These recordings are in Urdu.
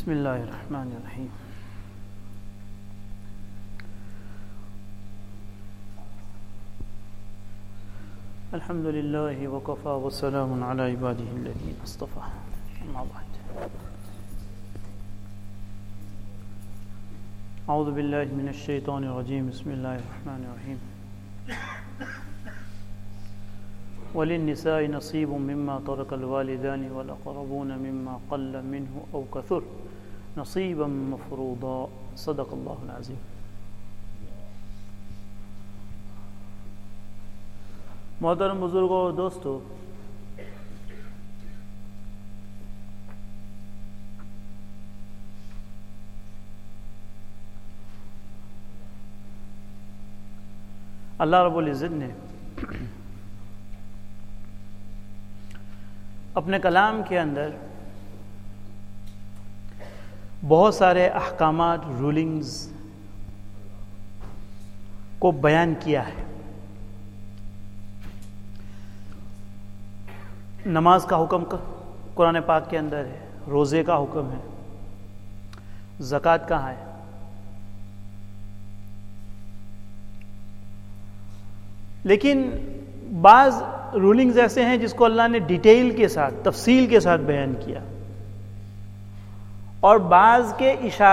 بسم اللہ الرحمن الرحیم. الحمد للہ وکفی وسلام علی عبادہ الذین اصطفی. اما بعد، اعوذ باللہ من الشیطان الرجیم. بسم اللہ الرحمن الرحیم. وَلِلنِّسَاءِ نَصِيبٌ مِّمَّا تَرَكَ الْوَالِدَانِ وَالْأَقْرَبُونَ مِمَّا قَلَّ مِنْهُ أَوْ كَثُرَ نَصِيبًا مَّفْرُوضًا. صدق اللہ العظیم. محترم بزرگوں اور دوستو، اللہ رب العزت نے اپنے کلام کے اندر بہت سارے احکامات، رولنگز کو بیان کیا ہے. نماز کا حکم قرآن پاک کے اندر ہے، روزے کا حکم ہے، زکوٰۃ کہاں ہے. لیکن بعض رولنگز ایسے ہیں جس کو اللہ نے ڈیٹیل کے ساتھ، تفصیل کے ساتھ بیان کیا، اور بعض کے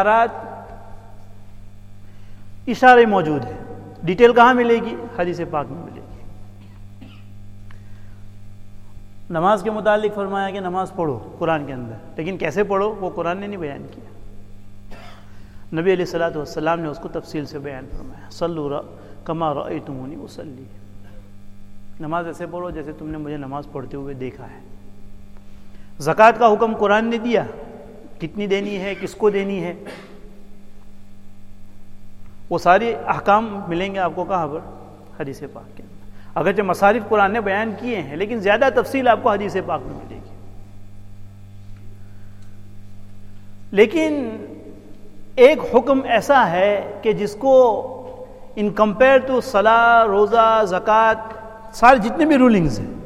اشارے موجود ہیں. ڈیٹیل کہاں ملے گی؟ حدیث پاک میں ملے گی. نماز کے متعلق فرمایا کہ نماز پڑھو قرآن کے اندر، لیکن کیسے پڑھو وہ قرآن نے نہیں بیان کیا. نبی علیہ الصلوۃ والسلام نے اس کو تفصیل سے بیان فرمایا. صلوا کما رأیتمونی اصلی. نماز ایسے پڑھو جیسے تم نے مجھے نماز پڑھتے ہوئے دیکھا ہے. زکوٰۃ کا حکم قرآن نے دیا، کتنی دینی ہے، کس کو دینی ہے، وہ سارے احکام ملیں گے آپ کو کہاں پر؟ حدیث پاک کے اندر. اگرچہ مصارف قرآن نے بیان کیے ہیں، لیکن زیادہ تفصیل آپ کو حدیث پاک میں ملے گی. لیکن ایک حکم ایسا ہے کہ جس کو ان کمپیئر ٹو صلاح، روزہ، زکوٰۃ، سارے جتنے بھی رولنگز ہیں،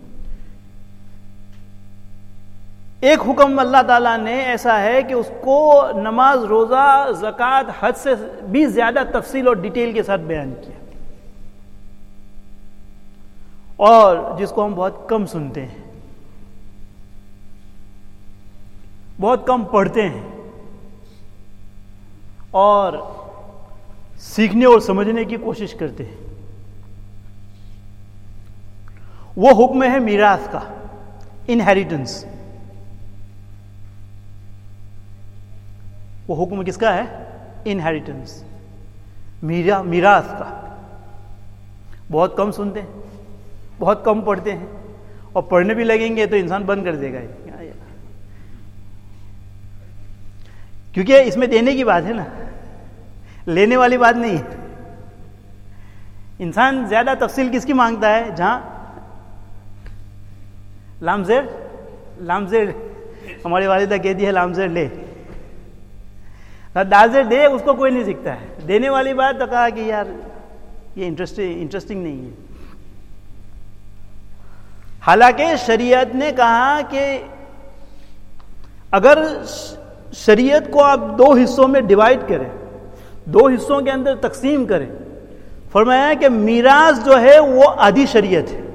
ایک حکم اللہ تعالیٰ نے ایسا ہے کہ اس کو نماز، روزہ، زکوٰۃ حد سے بھی زیادہ تفصیل اور ڈیٹیل کے ساتھ بیان کیا، اور جس کو ہم بہت کم سنتے ہیں، بہت کم پڑھتے ہیں، اور سیکھنے اور سمجھنے کی کوشش کرتے ہیں. وہ حکم ہے میراث کا، انہیریٹنس. وہ حکم کس کا ہے؟ انہیریٹنس، میراث کا. بہت کم سنتے ہیں، بہت کم پڑھتے ہیں، اور پڑھنے بھی لگیں گے تو انسان بند کر دے گا. کیونکہ اس میں دینے کی بات ہے نا، لینے والی بات نہیں ہے. انسان زیادہ تفصیل کس کی مانگتا ہے؟ جہاں لامزیر ہماری والدہ کہتی ہے لامزیر لے، دازیر دے، اس کو کوئی نہیں سیکھتا ہے. دینے والی بات تو کہا کہ یار یہ انٹرسٹنگ نہیں ہے. حالانکہ شریعت نے کہا کہ اگر شریعت کو آپ دو حصوں میں ڈیوائڈ کریں، دو حصوں کے اندر تقسیم کریں، فرمایا کہ میراث جو ہے وہ آدھی شریعت ہے.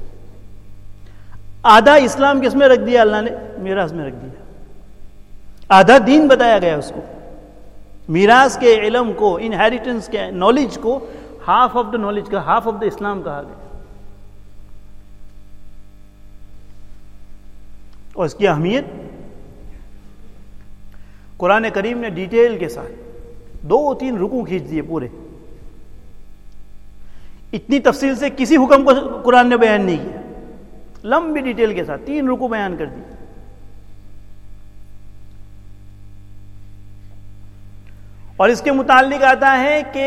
آدھا اسلام کس میں رکھ دیا اللہ نے؟ میراث میں رکھ دیا. آدھا دین بتایا گیا اس کو. میراث کے علم کو، انہیریٹنس کے نالج کو ہاف آف دا نالج کا، ہاف آف دا اسلام کہا گیا. اور اس کی اہمیت قرآن کریم نے ڈیٹیل کے ساتھ 2-3 رکوع کھینچ دیے پورے. اتنی تفصیل سے کسی حکم کو قرآن نے بیان نہیں کیا. لمبی ڈیٹیل کے ساتھ 3 رکوع بیان کر دی. اور اس کے متعلق آتا ہے کہ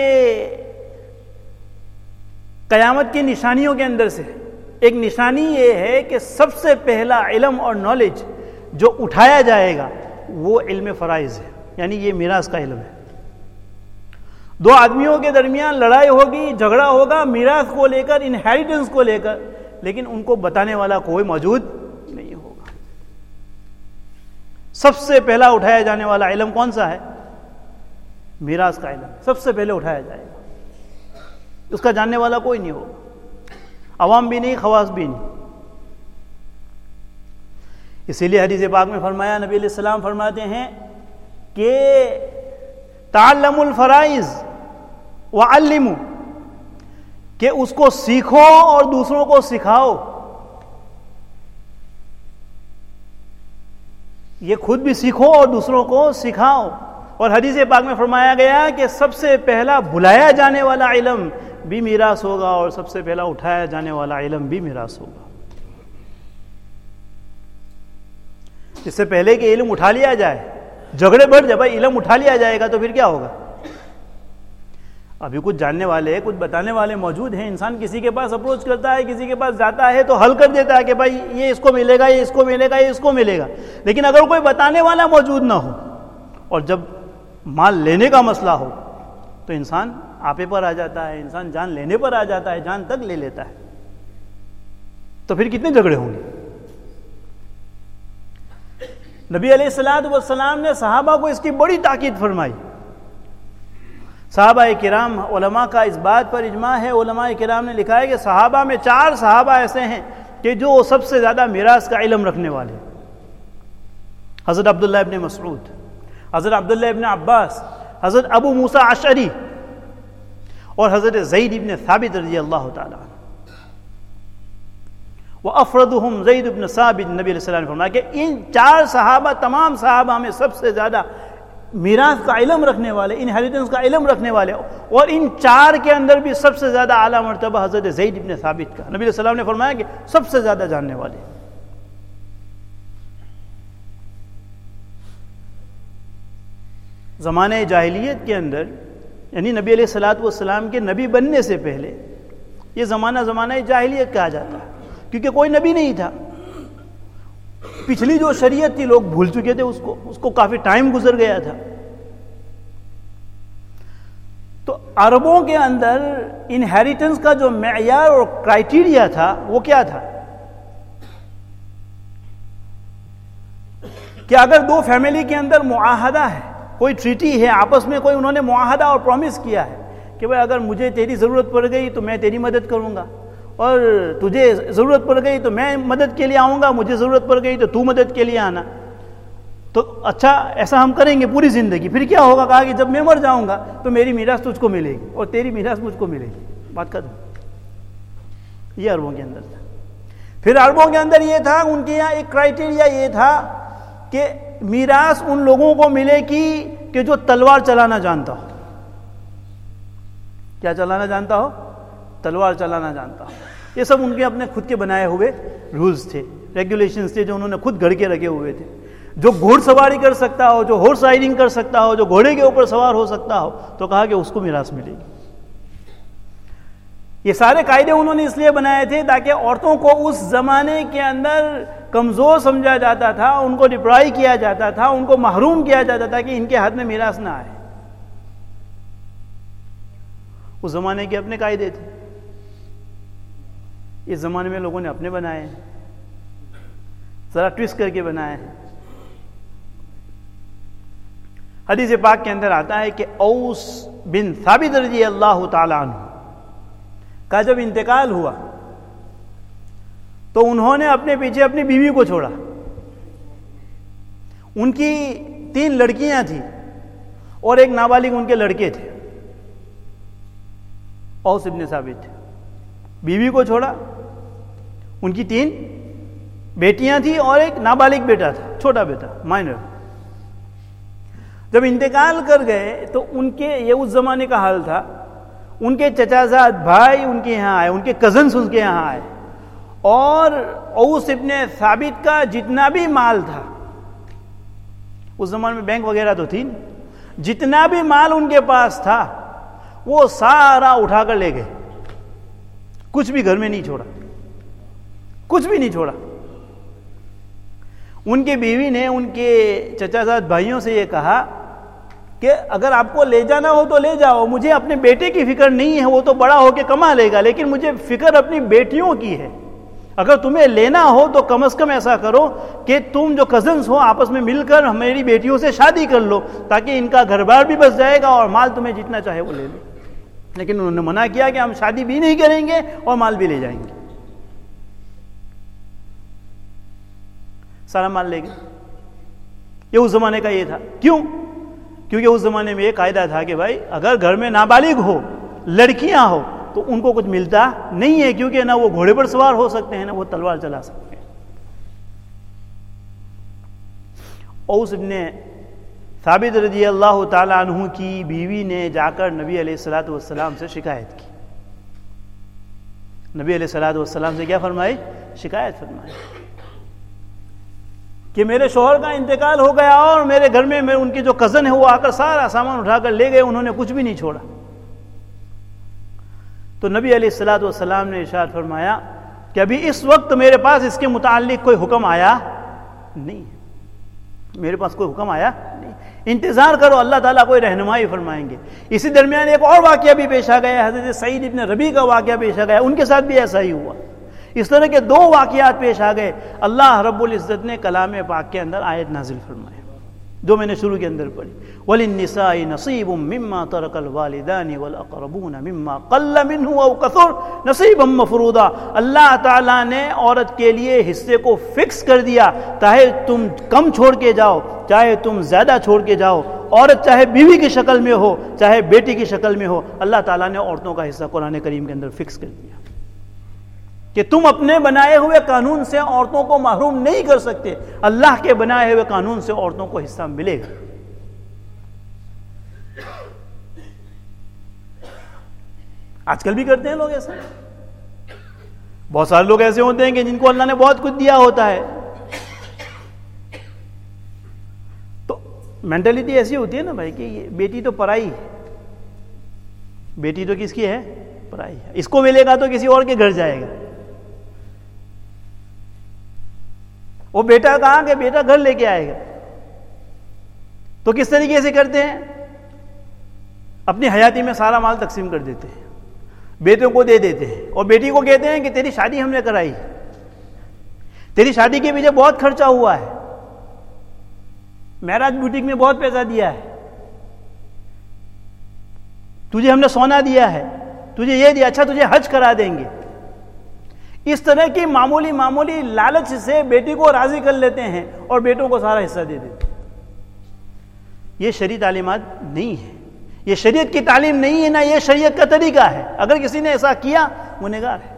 قیامت کی نشانیوں کے اندر سے ایک نشانی یہ ہے کہ سب سے پہلا علم اور نالج جو اٹھایا جائے گا وہ علم فرائض ہے، یعنی یہ میراث کا علم ہے. 2 آدمیوں کے درمیان لڑائی ہوگی، جھگڑا ہوگا میراث کو لے کر، انہیریٹنس کو لے کر، لیکن ان کو بتانے والا کوئی موجود نہیں ہوگا. سب سے پہلا اٹھایا جانے والا علم کون سا ہے؟ میراث کا علم سب سے پہلے اٹھایا جائے گا. اس کا جاننے والا کوئی نہیں ہوگا، عوام بھی نہیں، خواص بھی نہیں. اسی لیے حدیث پاک میں فرمایا، نبی علیہ السلام فرماتے ہیں کہ تعلموا الفرائض وعلموا، کہ اس کو سیکھو اور دوسروں کو سکھاؤ. یہ خود بھی سیکھو اور دوسروں کو سکھاؤ. اور حدیث پاک میں فرمایا گیا کہ سب سے پہلا بلایا جانے والا علم بھی میراث ہوگا اور سب سے پہلا اٹھایا جانے والا علم بھی میراث ہوگا. اس سے پہلے کہ علم اٹھا لیا جائے، جھگڑے بڑھ جائے. بھائی علم اٹھا لیا جائے گا تو پھر کیا ہوگا؟ ابھی کچھ جاننے والے، کچھ بتانے والے موجود ہیں. انسان کسی کے پاس اپروچ کرتا ہے، کسی کے پاس جاتا ہے تو حل کر دیتا ہے کہ بھائی یہ اس کو ملے گا، یہ اس کو ملے گا، یہ اس کو ملے گا. لیکن اگر کوئی بتانے والا موجود نہ ہو اور جب مال لینے کا مسئلہ ہو تو انسان آپے پر آ جاتا ہے، انسان جان لینے پر آ جاتا ہے، جان تک لے لیتا ہے. تو پھر کتنے جھگڑے ہوں گے؟ نبی علیہ الصلوۃ والسلام نے صحابہ کو اس کی بڑی تاکید فرمائی. صحابہ کرام، علماء کا اس بات پر اجماع ہے، علماء کرام نے لکھا ہے کہ صحابہ میں 4 صحابہ ایسے ہیں کہ جو سب سے زیادہ میراث کا علم رکھنے والے. حضرت عبداللہ ابن مسعود، حضرت عبداللہ ابن عباس، حضرت ابو موسیٰ اشعری اور حضرت زید ابن ثابت رضی اللہ تعالیٰ عنہ. وَأَفْرَدُهُمْ زید ابن ثابت، نبی علیہ السلام نے فرمایا کہ ان 4 صحابہ تمام صحابہ میں سب سے زیادہ میراث کا علم رکھنے والے، انہیریٹنس کا علم رکھنے والے، اور ان 4 کے اندر بھی سب سے زیادہ اعلیٰ مرتبہ حضرت زید ابن ثابت کا. نبی علیہ السلام نے فرمایا کہ سب سے زیادہ جاننے والے. زمانہ جاہلیت کے اندر، یعنی نبی علیہ الصلوۃ والسلام کے نبی بننے سے پہلے، یہ زمانہ جاہلیت کہا جاتا ہے کیونکہ کوئی نبی نہیں تھا. پچھلی جو شریعت تھی لوگ بھول چکے تھے، اس کو کافی ٹائم گزر گیا تھا. تو عربوں کے اندر انہیریٹنس کا جو معیار اور کرائیٹیریا تھا وہ کیا تھا کہ اگر 2 فیملی کے اندر معاہدہ ہے، کوئی ٹریٹی ہے، آپس میں کوئی انہوں نے معاہدہ اور پرومس کیا ہے کہ بھائی اگر مجھے تیری ضرورت پڑ گئی تو میں تیری مدد کروں گا، اور تجھے ضرورت پڑ گئی تو میں مدد کے لیے آؤں گا، مجھے ضرورت پڑ گئی تو تو مدد کے لیے آنا. تو اچھا ایسا ہم کریں گے پوری زندگی. پھر کیا ہوگا؟ کہا کہ جب میں مر جاؤں گا تو میری میراث تجھ کو ملے گی اور تیری میراث مجھ کو ملے گی. بات کر دوں. یہ عربوں کے اندر تھا. پھر عربوں کے اندر یہ تھا، ان کے یہاں ایک کرائیٹیریا یہ تھا کہ میراث ان لوگوں کو ملے گی کہ جو تلوار چلانا جانتا ہو. کیا چلانا جانتا ہو؟ تلوار چلانا جانتا ہو. یہ سب ان کے اپنے خود کے بنائے ہوئے رولز تھے، ریگولیشنز تھے جو انہوں نے خود گھڑ کے رکھے ہوئے تھے. جو گھوڑ سواری کر سکتا ہو، جو ہارس رائڈنگ کر سکتا ہو، جو گھوڑے کے اوپر سوار ہو سکتا ہو، تو کہا کہ اس کو میراث ملے گی. یہ سارے قاعدے انہوں نے اس لیے بنائے تھے تاکہ عورتوں کو اس زمانے کے اندر کمزور سمجھا جاتا تھا، ان کو ڈپرائی کیا جاتا تھا، ان کو محروم کیا جاتا تھا کہ ان کے ہاتھ میں میراث نہ آئے. اس زمانے کے اپنے قاعدے تھے، اس زمانے میں لوگوں نے اپنے بنائے ہیں، ذرا ٹویسٹ کر کے بنائے ہیں. حدیث پاک کے اندر آتا ہے کہ اوس بن ثابت رضی اللہ تعالی عنہ کا جب انتقال ہوا تو انہوں نے اپنے پیچھے اپنی بیوی کو چھوڑا. ان کی 3 لڑکیاں تھیں اور ایک نابالغ ان کے لڑکے تھے. اوس بن ثابت بیوی کو چھوڑا، ان کی 3 بیٹیاں تھیں اور ایک نابالغ بیٹا تھا، چھوٹا بیٹا، مائنر. جب انتقال کر گئے تو ان کے، یہ اس زمانے کا حال تھا، ان کے چچا زاد بھائی ان کے یہاں آئے، ان کے کزنس ان کے یہاں آئے، اور اوس ابن ثابت کا جتنا بھی مال تھا، اس زمانے میں بینک وغیرہ تو تھی، جتنا بھی مال ان کے پاس تھا وہ سارا اٹھا کر لے گئے. کچھ بھی گھر میں نہیں چھوڑا، کچھ بھی نہیں چھوڑا. ان کے بیوی نے ان کے چچا زاد بھائیوں سے یہ کہا کہ اگر آپ کو لے جانا ہو تو لے جاؤ، مجھے اپنے بیٹے کی فکر نہیں ہے، وہ تو بڑا ہو کے کما لے گا، لیکن مجھے فکر اپنی بیٹیوں کی ہے. اگر تمہیں لینا ہو تو کم از کم ایسا کرو کہ تم جو کزنس ہو آپس میں مل کر میری بیٹیوں سے شادی کر لو، تاکہ ان کا گھر بار بھی بچ جائے گا اور مال تمہیں جتنا چاہے وہ لے لو. لیکن انہوں نے منع کیا کہ ہم شادی بھی نہیں کریں گے اور مال بھی لے جائیں گے. سارا مال لے گئے. یہ اس زمانے کا یہ تھا. کیوں؟ کیونکہ اس زمانے میں یہ قاعدہ تھا کہ بھائی اگر گھر میں نابالغ ہو، لڑکیاں ہو، تو ان کو کچھ ملتا نہیں ہے، کیونکہ نہ وہ گھوڑے پر سوار ہو سکتے ہیں نہ وہ تلوار چلا سکتے ہیں. اوس ابن ثابت رضی اللہ تعالیٰ عنہ کی بیوی نے جا کر نبی علیہ الصلوۃ والسلام سے شکایت کی. نبی علیہ الصلوۃ والسلام سے کیا فرمائی؟ شکایت فرمائی کہ میرے شوہر کا انتقال ہو گیا اور میرے گھر میں ان کے جو کزن ہے وہ آ کر سارا سامان اٹھا کر لے گئے، انہوں نے کچھ بھی نہیں چھوڑا. تو نبی علیہ الصلوۃ والسلام نے ارشاد فرمایا کہ ابھی اس وقت میرے پاس اس کے متعلق کوئی حکم آیا نہیں، میرے پاس کوئی حکم آیا نہیں، انتظار کرو، اللہ تعالیٰ کوئی رہنمائی فرمائیں گے. اسی درمیان ایک اور واقعہ بھی پیش آ گیا، حضرت سعید ابن ربیع کا واقعہ پیش آ گیا، ان کے ساتھ بھی ایسا ہی ہوا. اس طرح کے دو واقعات پیش آ گئے. اللہ رب العزت نے کلام پاک کے اندر آیت نازل فرمائی جو میں نے شروع کے اندر پڑھی، وَلِلنِّسَاءِ نَصِيبٌ مِّمَّا تَرَكَ الْوَالِدَانِ وَالْأَقْرَبُونَ مِمَّا قَلَّ مِنْهُ أَوْ كَثُرَ نَصِيبًا مَّفْرُوضًا. اللہ تعالیٰ نے عورت کے لیے حصے کو فکس کر دیا، چاہے تم کم چھوڑ کے جاؤ چاہے تم زیادہ چھوڑ کے جاؤ، عورت چاہے بیوی کی شکل میں ہو چاہے بیٹی کی شکل میں ہو، اللہ تعالیٰ نے عورتوں کا حصہ قرآن کریم کے اندر فکس کر دیا کہ تم اپنے بنائے ہوئے قانون سے عورتوں کو محروم نہیں کر سکتے، اللہ کے بنائے ہوئے قانون سے عورتوں کو حصہ ملے گا. آج کل بھی کرتے ہیں لوگ ایسا. بہت سارے لوگ ایسے ہوتے ہیں کہ جن کو اللہ نے بہت کچھ دیا ہوتا ہے، تو مینٹلٹی ایسی ہوتی ہے نا بھائی کہ یہ بیٹی تو پرائی ہے، بیٹی تو کس کی ہے؟ پرائی ہے، اس کو ملے گا تو کسی اور کے گھر جائے گا. وہ بیٹا کہاں کہ بیٹا گھر لے کے آئے گا. تو کس طریقے سے کرتے ہیں؟ اپنی حیاتی میں سارا مال تقسیم کر دیتے ہیں، بیٹوں کو دے دیتے ہیں، اور بیٹی کو کہتے ہیں کہ تیری شادی ہم نے کرائی، تیری شادی کے پیچھے بہت خرچہ ہوا ہے، معراج بوٹیک میں بہت پیسہ دیا ہے، تجھے ہم نے سونا دیا ہے، تجھے یہ دیا، اچھا تجھے حج کرا دیں گے. اس طرح کی معمولی لالچ سے بیٹی کو راضی کر لیتے ہیں اور بیٹوں کو سارا حصہ دے دیتے ہیں. یہ شرعی تعلیمات نہیں ہے، یہ شریعت کی تعلیم نہیں ہے، نہ یہ شریعت کا طریقہ ہے. اگر کسی نے ایسا کیا وہ گنہگار ہے.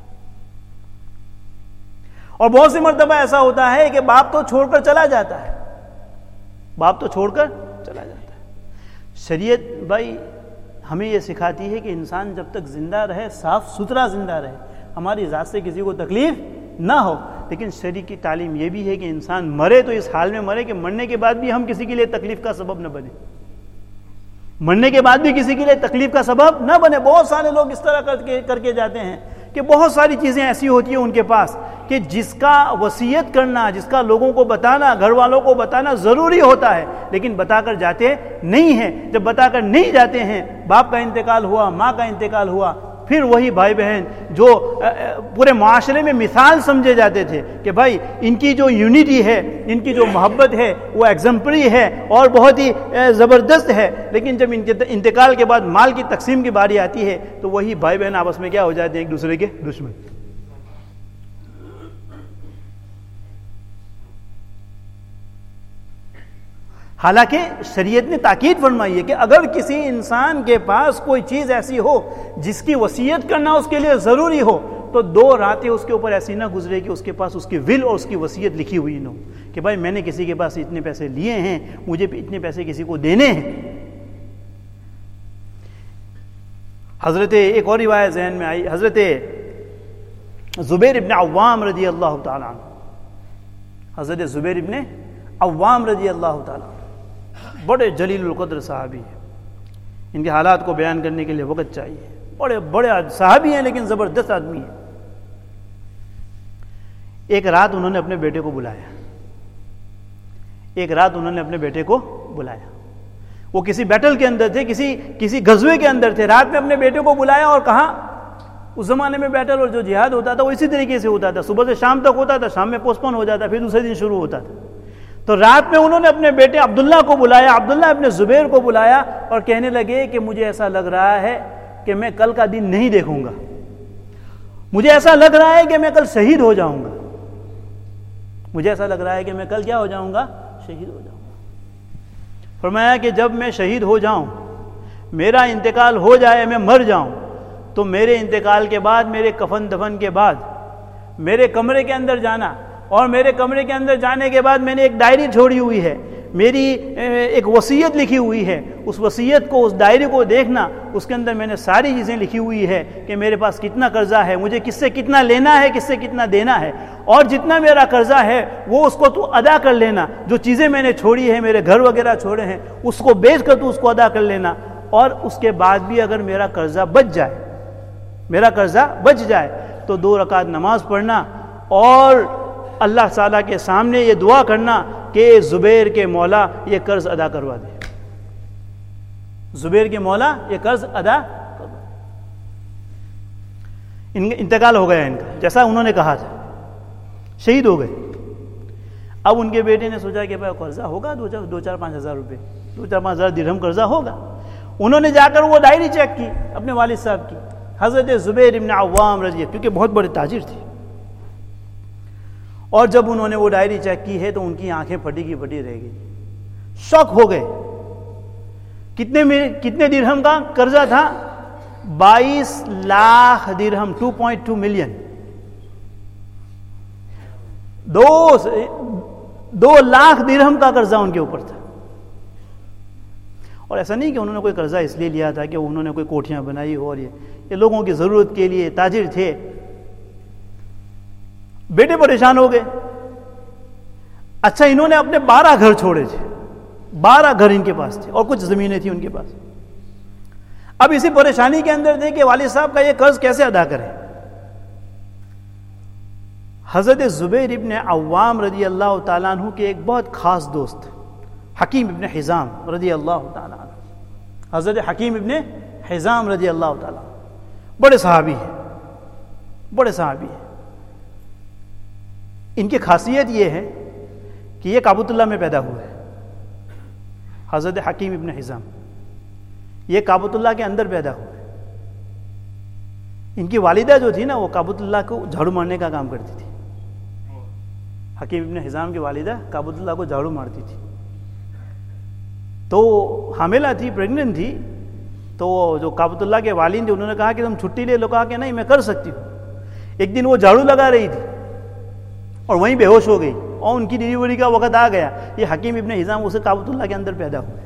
اور بہت سی مرتبہ ایسا ہوتا ہے کہ باپ تو چھوڑ کر چلا جاتا ہے، باپ تو چھوڑ کر چلا جاتا ہے. شریعت بھائی ہمیں یہ سکھاتی ہے کہ انسان جب تک زندہ رہے صاف ستھرا زندہ رہے، ہماری ذات سے کسی کو تکلیف نہ ہو. لیکن شریعت کی تعلیم یہ بھی ہے کہ انسان مرے تو اس حال میں مرے کہ مرنے کے بعد بھی ہم کسی کے لیے تکلیف کا سبب نہ بنے، مرنے کے بعد بھی کسی کے لیے تکلیف کا سبب نہ بنے. بہت سارے لوگ اس طرح کر کے جاتے ہیں کہ بہت ساری چیزیں ایسی ہوتی ہیں ان کے پاس کہ جس کا وصیت کرنا، جس کا لوگوں کو بتانا، گھر والوں کو بتانا ضروری ہوتا ہے، لیکن بتا کر جاتے نہیں ہیں. جب بتا کر نہیں جاتے ہیں، باپ کا انتقال ہوا، ماں کا انتقال ہوا، پھر وہی بھائی بہن جو پورے معاشرے میں مثال سمجھے جاتے تھے کہ بھائی ان کی جو یونٹی ہے، ان کی جو محبت ہے وہ ایگزمپری ہے اور بہت ہی زبردست ہے، لیکن جب انتقال کے بعد مال کی تقسیم کی باری آتی ہے تو وہی بھائی بہن آپس میں کیا ہو جاتے ہیں؟ ایک دوسرے کے دشمن. حالانکہ شریعت نے تاکید فرمائی ہے کہ اگر کسی انسان کے پاس کوئی چیز ایسی ہو جس کی وصیت کرنا اس کے لیے ضروری ہو تو 2 راتیں اس کے اوپر ایسی نہ گزرے کہ اس کے پاس اس کی ول اور اس کی وصیت لکھی ہوئی نہ ہو کہ بھائی میں نے کسی کے پاس اتنے پیسے لیے ہیں، مجھے اتنے پیسے کسی کو دینے ہیں. حضرت ایک اور روایت ذہن میں آئی، حضرت زبیر ابن عوام رضی اللہ تعالیٰ عنہ، حضرت زبیر ابن عوام رضی اللہ تعالیٰ عنہ بڑے جلیل القدر صحابی ہیں. ان کے حالات کو بیان کرنے کے لیے وقت چاہیے. بڑے صحابی ہیں لیکن زبردست آدمی ہیں. ایک رات انہوں نے اپنے بیٹے کو بلایا، وہ کسی بیٹل کے اندر تھے، کسی غزوے کے اندر تھے. رات میں اپنے بیٹے کو بلایا اور کہا اس زمانے میں بیٹل اور جو جہاد ہوتا تھا وہ اسی طریقے سے ہوتا تھا، صبح سے شام تک ہوتا تھا، شام میں پوسٹ پون ہو جاتا، پھر دوسرے دن شروع ہوتا تھا۔ تو رات میں انہوں نے اپنے بیٹے عبداللہ کو بلایا، عبداللہ ابن زبیر کو بلایا اور کہنے لگے کہ مجھے ایسا لگ رہا ہے کہ میں کل کا دن نہیں دیکھوں گا، مجھے ایسا لگ رہا ہے کہ میں کل شہید ہو جاؤں گا، مجھے ایسا لگ رہا ہے کہ میں کل کیا ہو جاؤں گا؟ شہید ہو جاؤں گا۔ فرمایا کہ جب میں شہید ہو جاؤں، میرا انتقال ہو جائے، میں مر جاؤں، تو میرے انتقال کے بعد، میرے کفن دفن کے بعد میرے کمرے کے اندر جانا، اور میرے کمرے کے اندر جانے کے بعد میں نے ایک ڈائری چھوڑی ہوئی ہے، میری ایک وصیت لکھی ہوئی ہے، اس وصیت کو، اس ڈائری کو دیکھنا، اس کے اندر میں نے ساری چیزیں لکھی ہوئی ہے کہ میرے پاس کتنا قرضہ ہے، مجھے کس سے کتنا لینا ہے، کس سے کتنا دینا ہے، اور جتنا میرا قرضہ ہے وہ اس کو تو ادا کر لینا، جو چیزیں میں نے چھوڑی ہیں، میرے گھر وغیرہ چھوڑے ہیں، اس کو بیچ کر تو اس کو ادا کر لینا، اور اس کے بعد بھی اگر میرا قرضہ بچ جائے، میرا قرضہ بچ جائے تو 2 رکعت نماز پڑھنا اور اللہ تعالیٰ کے سامنے یہ دعا کرنا کہ زبیر کے مولا یہ قرض ادا کروا دے، زبیر کے مولا یہ قرض ادا کروا دے۔ انتقال ہو گیا ان کا، جیسا انہوں نے کہا تھا، شہید ہو گئے۔ اب ان کے بیٹے نے سوچا کہ بھائی قرضہ ہوگا 2-4-5 ہزار روپے، 2-4-5 ہزار درہم قرضہ ہوگا۔ انہوں نے جا کر وہ ڈائری چیک کی اپنے والد صاحب کی، حضرت زبیر ابن عوام رضی اللہ، کیونکہ بہت بڑے تاجر تھے، اور جب انہوں نے وہ ڈائری چیک کی ہے تو ان کی آنکھیں پھٹی کی پھٹی رہ گئی، شوق ہو گئے۔ کتنے درہم کا قرضہ تھا؟ 22 لاکھ درہم، 2.2 ملین، 2 لاکھ درہم کا قرضہ ان کے اوپر تھا۔ اور ایسا نہیں کہ انہوں نے کوئی قرضہ اس لیے لیا تھا کہ انہوں نے کوئی کوٹھیاں بنائی ہو، اور یہ لوگوں کی ضرورت کے لیے تاجر تھے۔ بیٹے پریشان ہو گئے۔ اچھا، انہوں نے اپنے 12 گھر چھوڑے تھے، 12 گھر ان کے پاس تھے، اور کچھ زمینیں تھیں ان کے پاس۔ اب اسی پریشانی کے اندر تھے کہ والد صاحب کا یہ قرض کیسے ادا کریں۔ حضرت زبیر ابن عوام رضی اللہ تعالیٰ عنہ کے ایک بہت خاص دوست حکیم ابن حزام رضی اللہ تعالیٰ عنہ، حضرت حکیم ابن حزام رضی اللہ تعالیٰ عنہ بڑے صحابی ہیں، بڑے صحابی ہیں۔ ان کی خاصیت یہ ہے کہ یہ کعبۃ اللہ میں پیدا ہوئے، حضرت حکیم ابن حزام یہ کعبۃ اللہ کے اندر پیدا ہوئے۔ ان کی والدہ جو تھی نا، وہ کعبۃ اللہ کو جھاڑو مارنے کا کام کرتی تھی۔ حکیم ابن حزام کی والدہ کعبۃ اللہ کو جھاڑو مارتی تھی، تو حاملہ تھی، پریگننٹ تھی، تو جو کعبۃ اللہ کے والد تھے انہوں نے کہا کہ تم چھٹی لے لو، کہا کہ نہیں میں کر سکتی ہوں۔ ایک دن وہ جھاڑو لگا رہی تھی اور وہیں بے ہوش ہو گئی، اور ان کی ڈیلیوری کا وقت آ گیا۔ یہ حکیم ابن حزام اسے کعبۃ اللہ کے اندر پیدا ہوئے،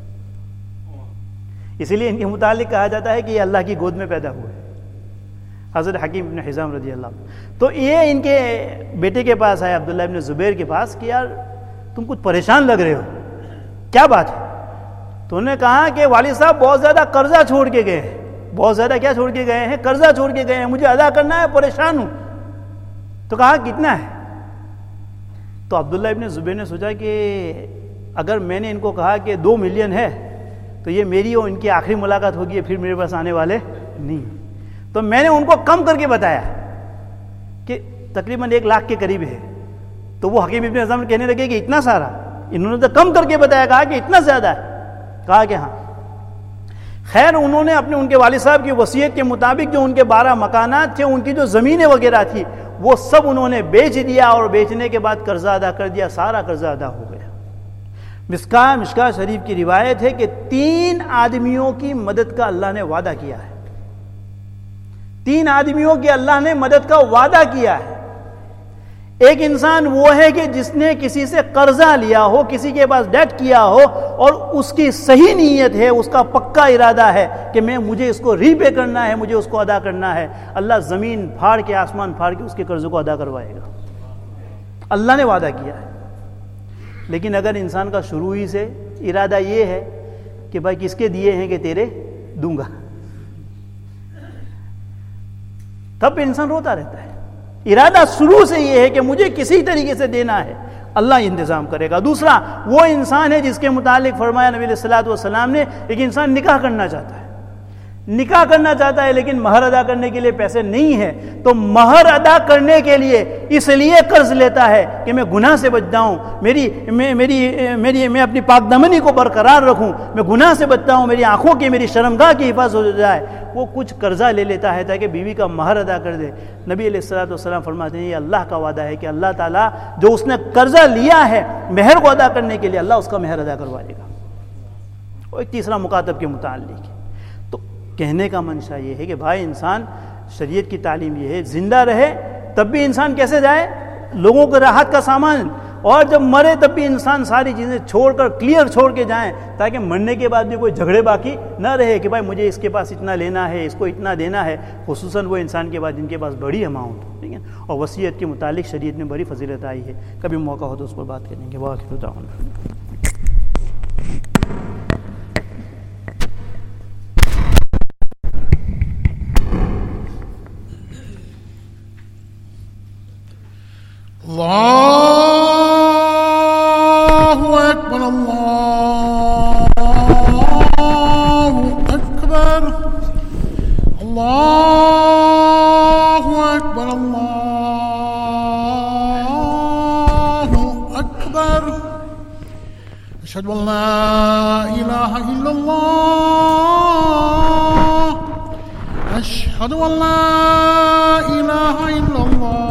اسی لیے ان کے متعلق کہا جاتا ہے کہ یہ اللہ کی گود میں پیدا ہوئے، حضرت حکیم ابن حزام رضی اللہ عنہ۔ تو یہ ان کے بیٹے کے پاس آئے، عبداللہ ابن زبیر کے پاس، کہ یار تم کچھ پریشان لگ رہے ہو، کیا بات ہے؟ تو انہوں نے کہا کہ والد صاحب بہت زیادہ قرضہ چھوڑ کے گئے ہیں، بہت زیادہ کیا چھوڑ کے گئے ہیں؟ قرضہ چھوڑ کے گئے ہیں، مجھے ادا کرنا ہے، پریشان ہوں۔ تو کہا کتنا ہے؟ تو عبداللہ ابن زبیر نے سوچا کہ اگر میں نے ان کو کہا کہ 2 ملین ہے تو یہ میری اور ان کی آخری ملاقات ہوگی، پھر میرے پاس آنے والے نہیں۔ تو میں نے ان کو کم کر کے بتایا کہ تقریباً 1 لاکھ کے قریب ہے۔ تو وہ حکیم ابن حزام کہنے لگے کہ اتنا سارا؟ انہوں نے تو کم کر کے بتایا، کہا کہ اتنا زیادہ ہے، کہا کہ ہاں۔ خیر، انہوں نے ان کے والد صاحب کی وصیت کے مطابق جو ان کے 12 مکانات تھے، ان کی جو زمینیں وغیرہ تھی، وہ سب انہوں نے بیچ دیا، اور بیچنے کے بعد قرضہ ادا کر دیا، سارا قرضہ ادا ہو گیا۔ مشکاہ شریف کی روایت ہے کہ 3 آدمیوں کی مدد کا اللہ نے وعدہ کیا ہے، 3 آدمیوں کی اللہ نے مدد کا وعدہ کیا ہے۔ ایک انسان وہ ہے کہ جس نے کسی سے قرضہ لیا ہو، کسی کے پاس ڈیٹ کیا ہو، اور اس کی صحیح نیت ہے، اس کا پکا ارادہ ہے کہ مجھے اس کو ری پے کرنا ہے، مجھے اس کو ادا کرنا ہے۔ اللہ زمین پھاڑ کے، آسمان پھاڑ کے اس کے قرض کو ادا کروائے گا، اللہ نے وعدہ کیا ہے۔ لیکن اگر انسان کا شروع ہی سے ارادہ یہ ہے کہ بھائی کس کے دیے ہیں کہ تیرے دوں گا، تب انسان روتا رہتا ہے۔ ارادہ شروع سے یہ ہے کہ مجھے کسی طریقے سے دینا ہے، اللہ انتظام کرے گا۔ دوسرا وہ انسان ہے جس کے متعلق فرمایا نبی علیہ الصلوۃ والسلام نے، ایک انسان نکاح کرنا چاہتا ہے، نکاح کرنا چاہتا ہے لیکن مہر ادا کرنے کے لیے پیسے نہیں ہے، تو مہر ادا کرنے کے لیے اس لیے قرض لیتا ہے کہ میں گناہ سے بچ جاؤں، میں اپنی پاک دامنی کو برقرار رکھوں، میں گناہ سے بچتا ہوں، میری آنکھوں کی، میری شرمگاہ کی حفاظت ہو جائے، وہ کچھ قرضہ لے لیتا ہے تاکہ بیوی کا مہر ادا کر دے۔ نبی علیہ الصلوۃ والسلام فرماتے ہیں یہ اللہ کا وعدہ ہے کہ اللہ تعالیٰ جو اس نے قرضہ لیا ہے مہر کو ادا کرنے کے لیے، اللہ اس کا مہر ادا کروائے گا۔ اور ایک تیسرا مکاتب کے متعلق، تو کہنے کا منشا یہ ہے کہ بھائی انسان، شریعت کی تعلیم یہ ہے زندہ رہے تب بھی انسان کیسے جائے، لوگوں کے راحت کا سامان، اور جب مرے تب بھی انسان ساری چیزیں چھوڑ کر کلیئر چھوڑ کے جائیں، تاکہ مرنے کے بعد بھی کوئی جھگڑے باقی نہ رہے کہ بھائی مجھے اس کے پاس اتنا لینا ہے، اس کو اتنا دینا ہے، خصوصاً وہ انسان کے بعد جن کے پاس بڑی اماؤنٹ ہو، ٹھیک ہے۔ اور وصیت کے متعلق شریعت میں بڑی فضیلت آئی ہے، کبھی موقع ہو تو اس پر بات کریں گے۔ وآخر دعوانا اللہ اکبر، اللہ اکبر، اللہ اکبر، اللہ اکبر، اشہد ان لا الہ الا اللہ، اشہد ان لا الہ الا اللہ،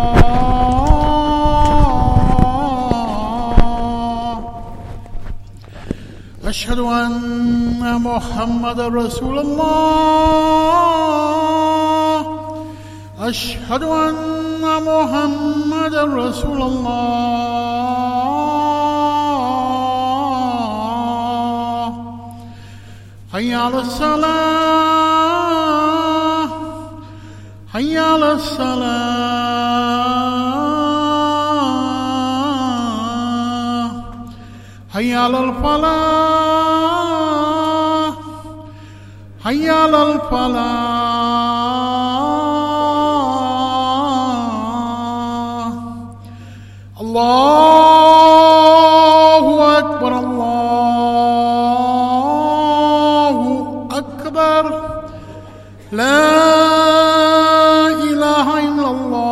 أشهد أن محمد رسول الله، أشهد أن محمد رسول الله، حي على الصلاة، حي على الصلاة، حي على الفلاح، حي على الفلاح، الله أكبر، الله أكبر، لا إله إلا الله۔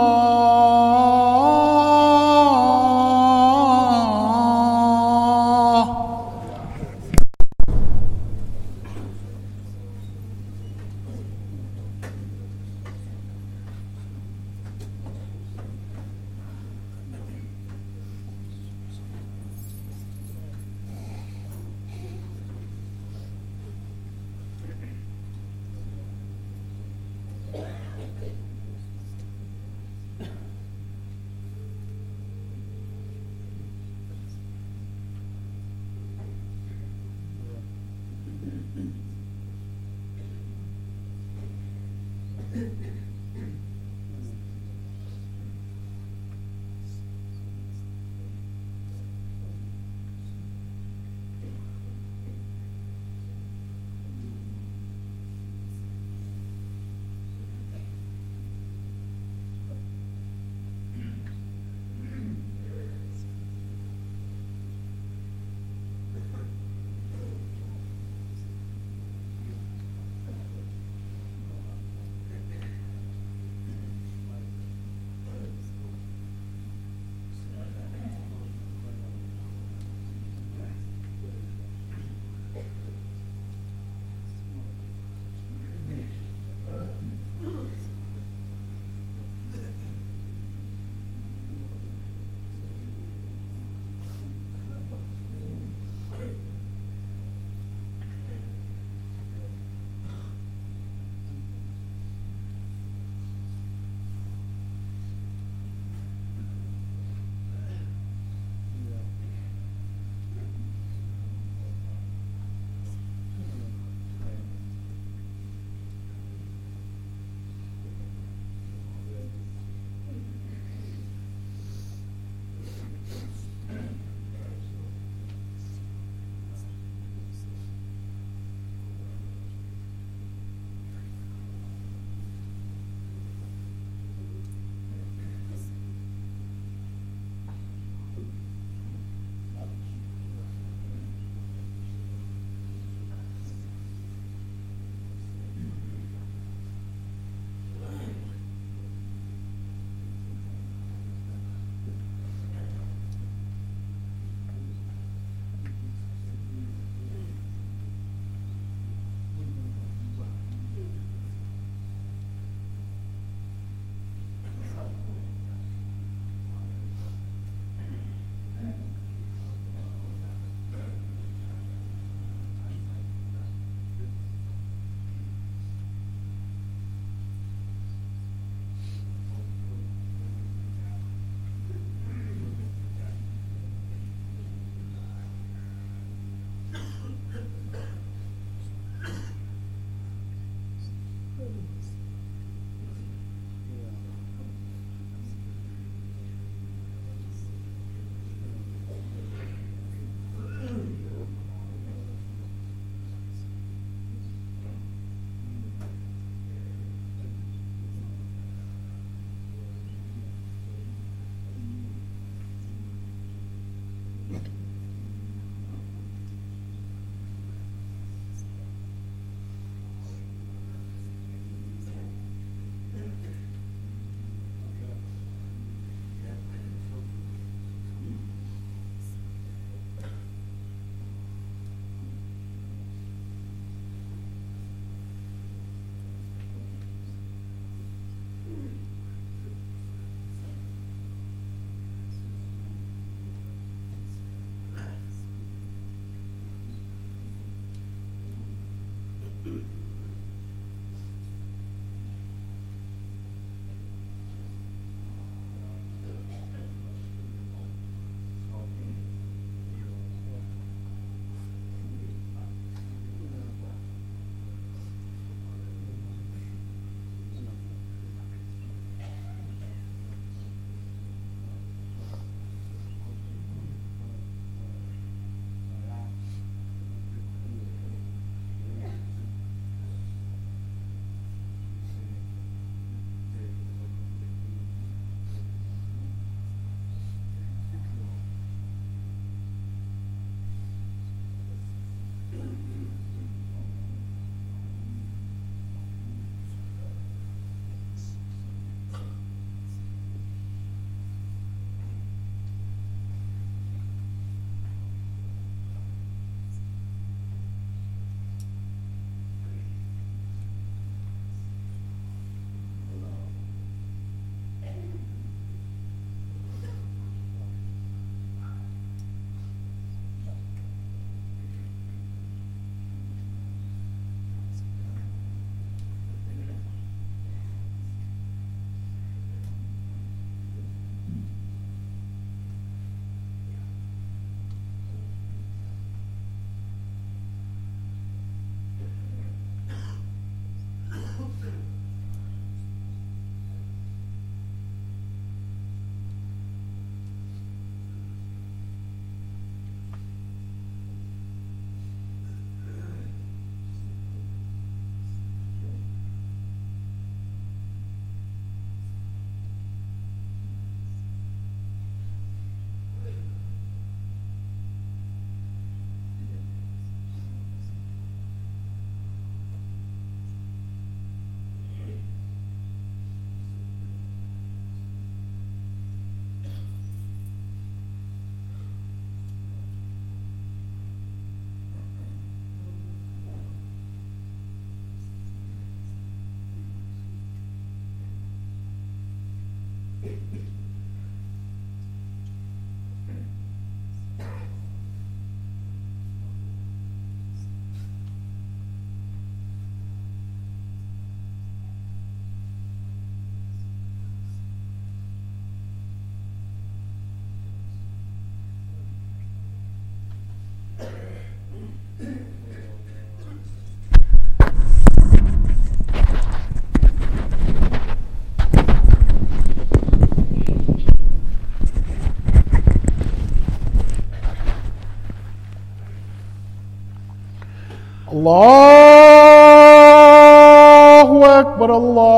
الله أكبر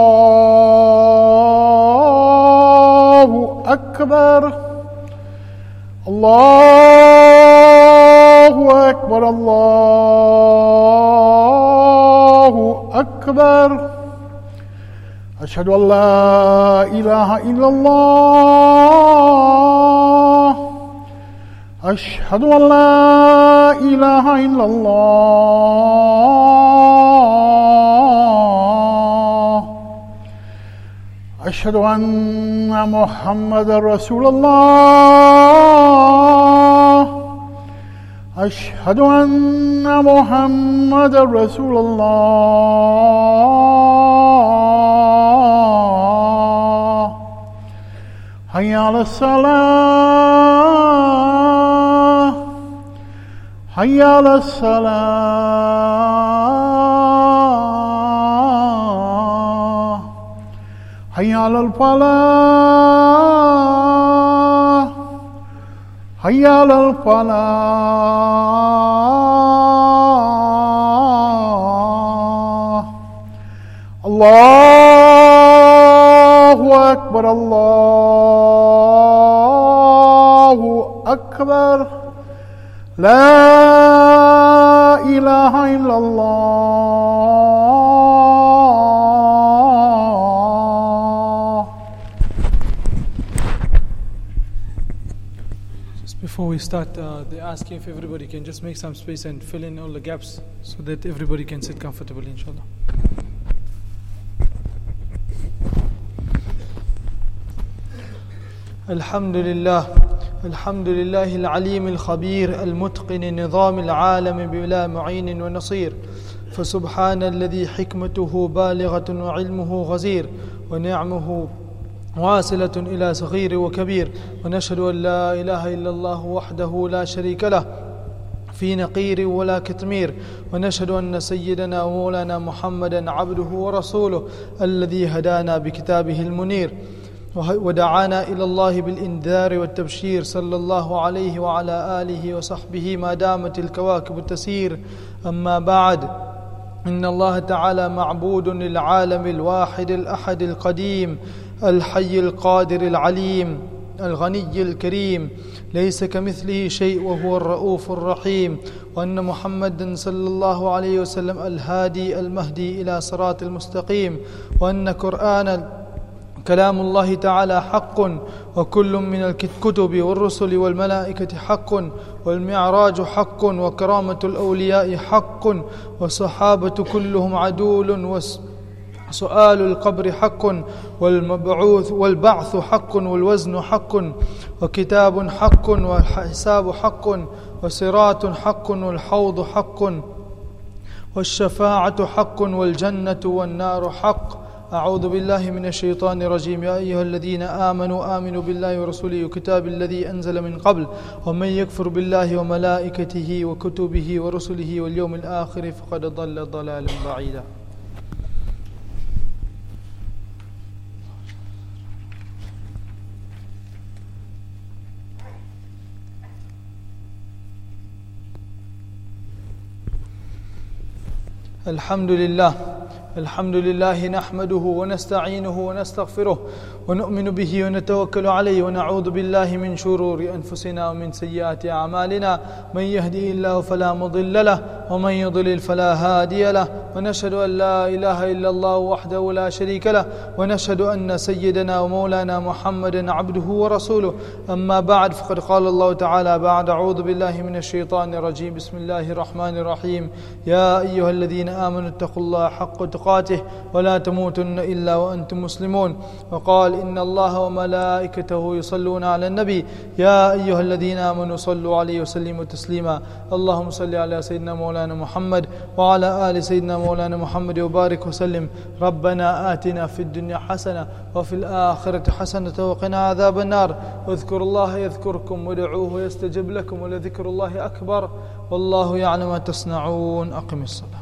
الله أكبر الله أكبر الله أكبر أشهد أن لا إله إلا الله أشهد أن لا إله إلا الله أشهد أن محمد رسول الله أشهد أن محمد رسول الله حي على الصلاة حي على الصلاة حي على الفلاح حي على الفلاح الله أكبر الله أكبر لا إله إلا الله. Just before we start, they ask if everybody can just make some space and fill in all the gaps so that everybody can sit comfortably, inshallah. الحمد لله العليم الخبير المتقن نظام العالم بلا معين ونصير، فسبحان الذي حكمته بالغة وعلمه غزير ونعمه واصلة إلى صغير وكبير، ونشهد أن لا إله إلا الله وحده لا شريك له في نقير ولا كتمير، ونشهد أن سيدنا ومولانا محمدا عبده ورسوله الذي هدانا بكتابه المنير ودعانا إلى الله بالإنذار والتبشير، صلى الله عليه وعلى آله وصحبه ما دامت الكواكب تسير. أما بعد، إن الله تعالى معبود للعالم الواحد الأحد القديم الحي القادر العليم الغني الكريم، ليس كمثله شيء وهو الرؤوف الرحيم، وأن محمدا صلى الله عليه وسلم الهادي المهدي إلى صراط المستقيم، وأن قرآن كلام الله تعالى حق، وكل من الكتب والرسل والملائكة حق، والمعراج حق، وكرامة الأولياء حق، والصحابة كلهم عدول، وسؤال القبر حق، والبعث حق، والوزن حق، وكتاب حق، والحساب حق، وصراط حق، والحوض حق، والشفاعة حق، والجنة والنار حق. أعوذ بالله من الشيطان الرجيم. يا أيها الذين آمنوا بالله ورسوله وكتاب الذي أنزل من قبل، ومن يكفر بالله وملائكته وكتبه ورسله واليوم الآخر فقد ضل ضلالا بعيدا. الحمد لله نحمده ونستعينه ونستغفره ونؤمن به ونتوكل عليه، ونعوذ بالله من شرور أنفسنا ومن سيئات أعمالنا، من يهدي الله فلا مضل له ومن يضلل فلا هادي له، ونشهد أن لا إله إلا الله وحده لا شريك له، ونشهد أن سيدنا ومولانا محمدا عبده ورسوله. أما بعد، فقد قال الله تعالى بعد: أعوذ بالله من الشيطان الرجيم، بسم الله الرحمن الرحيم. يا أيها الذين آمنوا اتقوا الله حق تقاته تقاته ولا تموتن إلا وأنتم مسلمون. وقال إن الله وملائكته يصلون على النبي يا أيها الذين آمنوا صلوا عليه وسلموا تسليما. اللهم صل على سيدنا مولانا محمد وعلى آل سيدنا مولانا محمد وبارك وسلم. ربنا آتنا في الدنيا حسنة وفي الآخرة حسنة وقنا عذاب النار. واذكروا الله يذكركم وادعوه يستجب لكم ولذكر الله أكبر والله يعلم ما تصنعون. أقم الصلاة.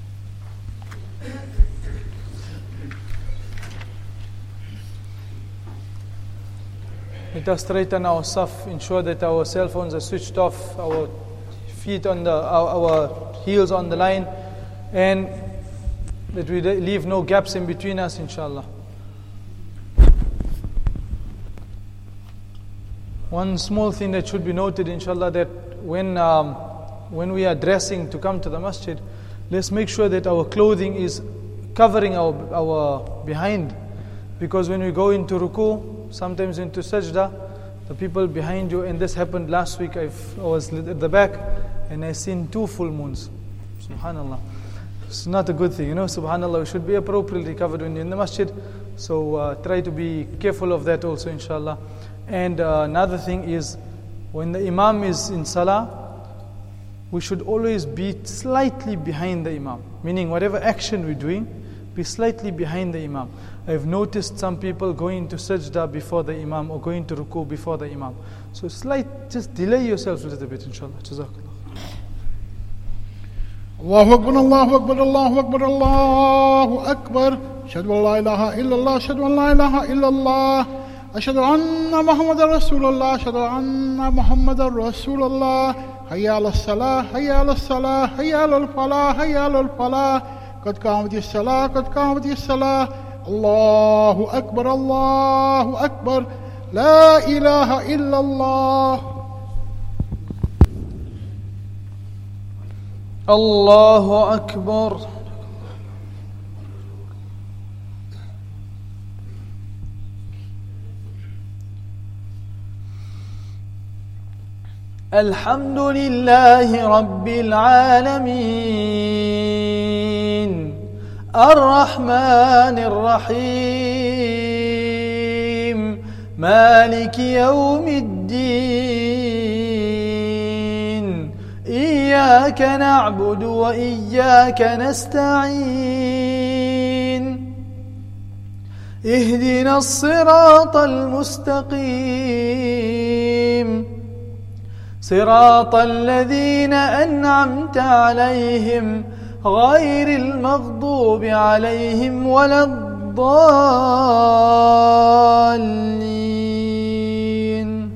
Let us straighten our saf, ensure that our cell phones are switched off, our feet on our heels on the line, and that we leave no gaps in between us, inshallah. One small thing that should be noted, inshallah, that when we are dressing to come to the masjid, let's make sure that our clothing is covering our behind, because when we go into ruku, sometimes into sajda, the people behind you, and this happened last week, I was at the back and I seen 2 full moons. Subhanallah. It's not a good thing, subhanallah. We should be appropriately covered when you're in the masjid. So try to be careful of that also, inshallah. And another thing is, when the imam is in salah, we should always be slightly behind the imam. Meaning whatever action we're doing, be slightly behind the imam. I've noticed some people going to sajda before the imam or going to ruku before the imam. So just delay yourselves a little bit, inshallah. Jazakallah. Allahu Akbar, Allahu Akbar, Allahu Akbar, Allahu Akbar. Ashhadu an la ilaha illallah, ashhadu an la ilaha illallah. Ashhadu anna Muhammadar Rasulullah, ashhadu anna Muhammadar Rasulullah. Hayya ala salah, hayya ala salah, hayya ala falah, hayya ala falah. Qad qamati as-salah, qad qamati as-salah. Allahu Akbar, Allahu Akbar. La ilaha illallah. Allahu Akbar. الحمد لله رب العالمين الرحمن الرحيم مالك يوم الدين إياك نعبد وإياك نستعين اهدنا الصراط المستقيم صراط الذين أنعمت عليهم غير المغضوب عليهم ولا الضالين.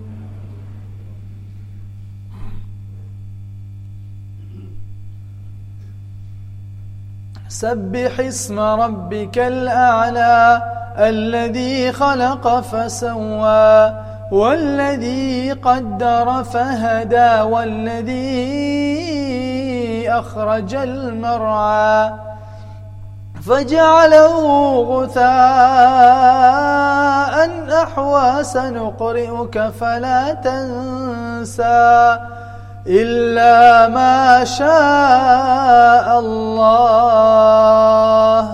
سبح اسم ربك الأعلى الذي خلق فسوى والذي قدر فهدى والذي أخرج المرعى فجعله غثاء أحوى سنقرئك فلا تنسى إلا ما شاء الله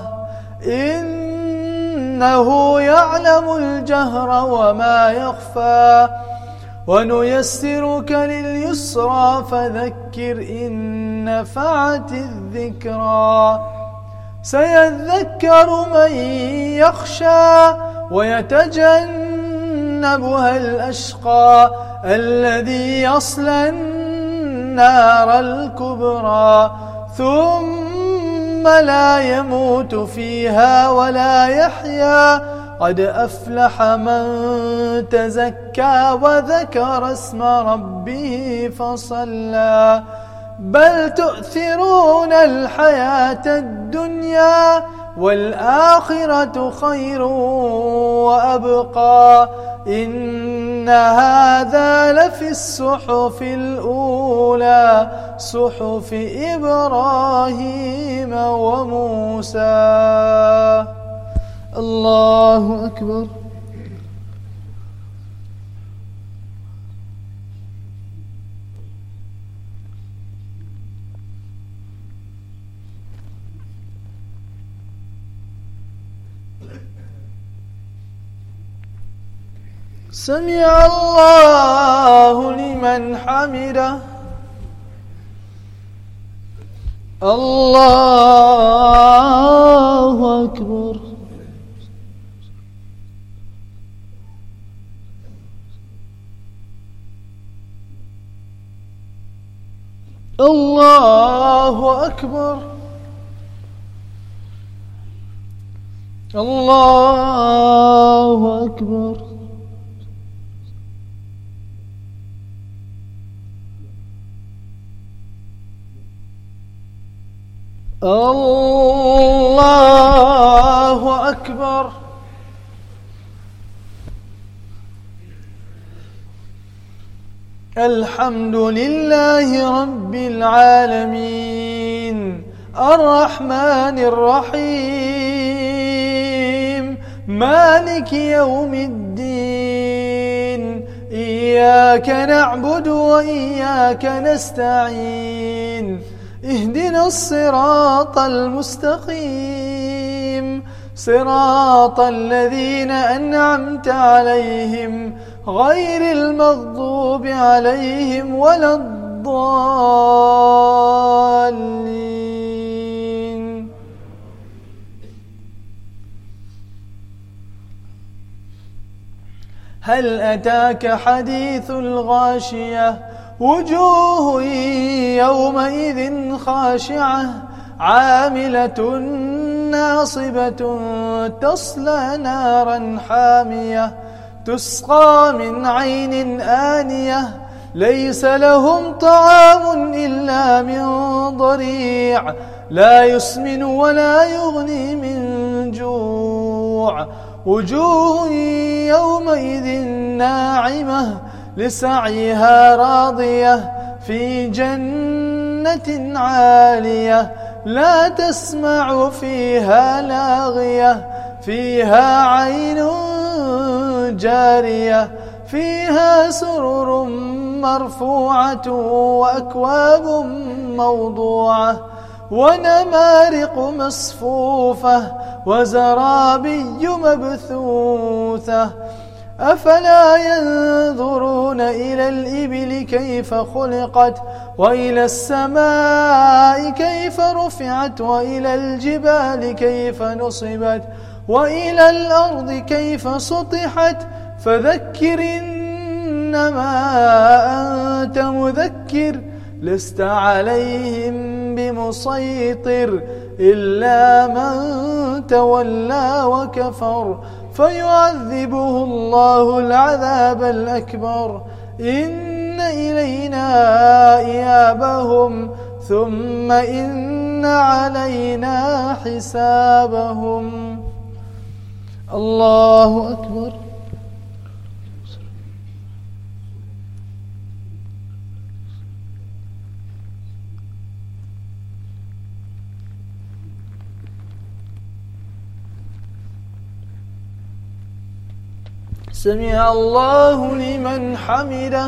إنه يعلم الجهر وما يخفى ونيسرك لليسرى فذكر إن نفعت الذكرى سيذكر من يخشى ويتجنبها الأشقى الذي يصلى النار الكبرى ثم لا يموت فيها ولا يحيا قد أفلح من تزكى وذكر اسم ربه فصلى بل تؤثرون الحياة الدنيا والآخرة خير وأبقى إن هذا لفي الصحف الأولى صحف إبراهيم وموسى. الله أكبر. سمع الله لمن حمده. الله أكبر. الله أكبر. الله أكبر. الله أكبر. الحمد لله رب العالمين الرحمن الرحيم مالك يوم الدين إياك نعبد وإياك نستعين اهدنا الصراط المستقيم صراط الذين أنعمت عليهم غير المغضوب عليهم ولا الضالين. هل أتاك حديث الغاشية وجوه يومئذ خاشعة عاملة ناصبة تصلى نارا حامية تسقى من عين آنية ليس لهم طعام إلا من ضريع لا يسمن ولا يغني من جوع وجوه يومئذ ناعمة لسعيها راضية في جنة عالية لا تسمع فيها لاغية فيها عين جارية فيها سرر مرفوعة وأكواب موضوعة ونمارق مصفوفة وزرابي مبثوثة أفلا ينظرون إلى الإبل كيف خلقت وإلى السماء كيف رفعت وإلى الجبال كيف نصبت وإلى الأرض كيف سطحت فذكر إنما أنت مذكر لست عليهم بمسيطر إلا من تولى وكفر فيعذبه الله العذاب الأكبر إن إلينا إيابهم ثم إن علينا حسابهم. الله أكبر. سمع الله لمن حمده.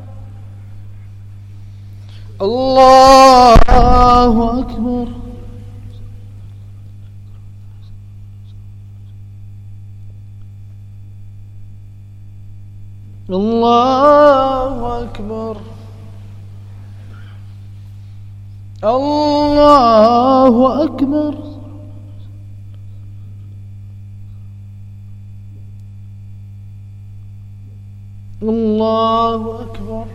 الله أكبر. الله أكبر. الله أكبر. الله أكبر.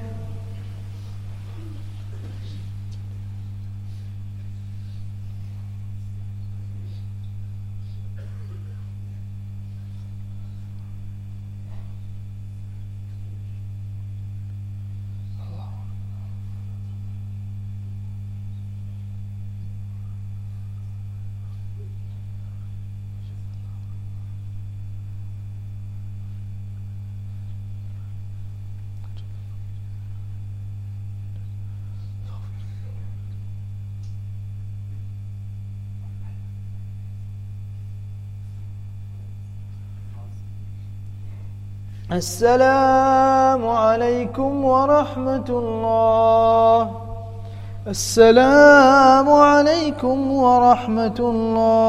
السلام عليكم ورحمة الله. السلام عليكم ورحمة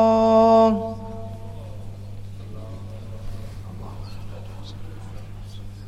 الله.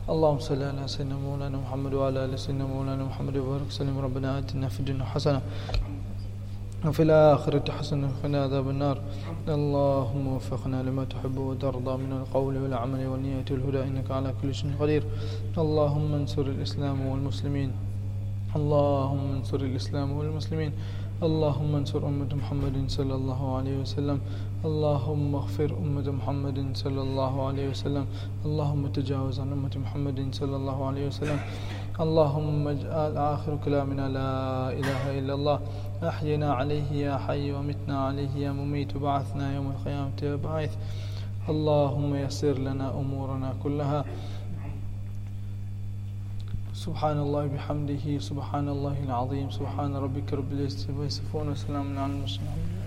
اللهم صل على سيدنا مولانا محمد وعلى آل سيدنا مولانا محمد وبارك وسلم. ربنا آتنا في الدنيا حسنة وفي الآخرة حسنة وقنا عذاب النار. اللهم وفقنا لما تحب وترضى من القول والعمل والنية والهدى إنك على كل شيء قدير. اللهم انصر الإسلام والمسلمين. اللهم انصر الإسلام والمسلمين. اللهم انصر أمة محمد صلى الله عليه وسلم. اللهم اغفر أمة محمد صلى الله عليه وسلم. اللهم تجاوز عن أمة محمد صلى الله عليه وسلم. اللهم اجعل آخر كلامنا لا إله إلا الله. أحينا عليه يا حي ومتنا عليه يا مميت وبعثنا يوم القيامة يا باعث. اللهم يسر لنا أمورنا كلها. سبحان الله بحمده سبحان الله العظيم. سبحان ربك رب العزة عما يصفون وسلام على المرسلين.